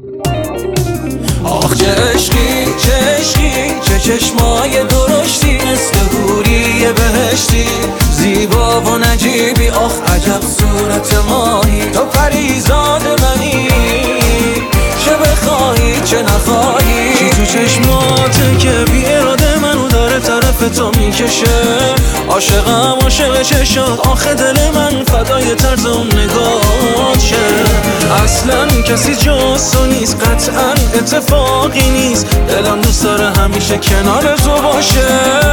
آخ چه عشقی چه عشقی، چه چشمای درشتی، مثل حوری بهشتی، زیبا و نجیبی. آخ عجب صورت ماهی، تو پریزاد منی، چه بخواهی چه نخواهی. چی تو چشماته که بی اراده منو داره طرف تو میکشه. عاشقم عاشق چشات، آخه دل من فدای طرز اون نگاهشه. اصلا کسی جز تو نیست، قطعا اتفاقی نیست، دلم دوست داره همیشه کنار تو باشه.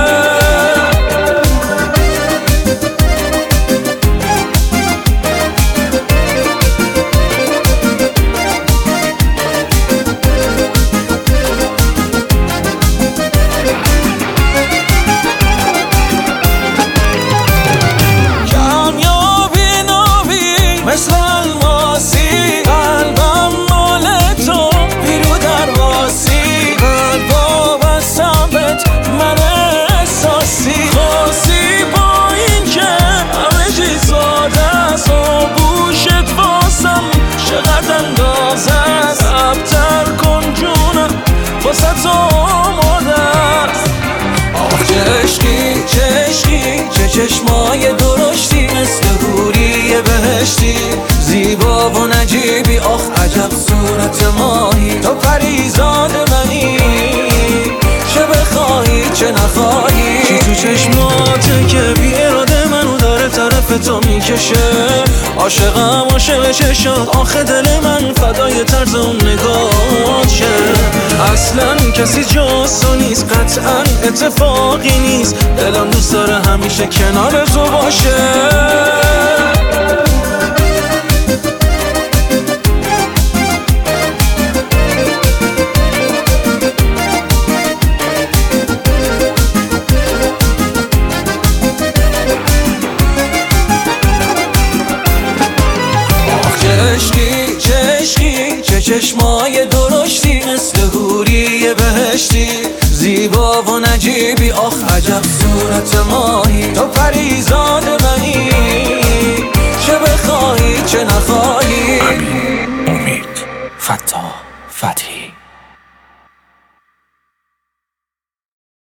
مثل الماسی قلبم مال تو، بیرو درواسی، قلبا بستم بهت من احساسی. خاصی با این که همه چی ساده است، و گوشت واسم چقدر اندازه است. ابتر کن جونم واسه تو آماده است. آخ چه عشقی چه عشقی، چه چشمای درشتی، مثل حوری بهشتی، زیبا و نجیبی. آخ عجب صورت ماهی، تو پریزاد منی، چه بخواهی چه نخواهی. چی تو چشماته که بی اراده منو داره طرف تو میکشه. عاشقم عاشق چشات، آخه دل من فدای طرز اون نگاهشه. اصلا کسی جز تو نیست، قطعا اتفاقی نیست، دلم دوست داره همیشه کنار تو باشه. چه چشمای درشتی، مثل حوری بهشتی، زیبا و نجیبی. آخ عجب صورت ماهی، تو پریزاد منی، چه بخواهی چه نخواهی. امید فتاح فتحی.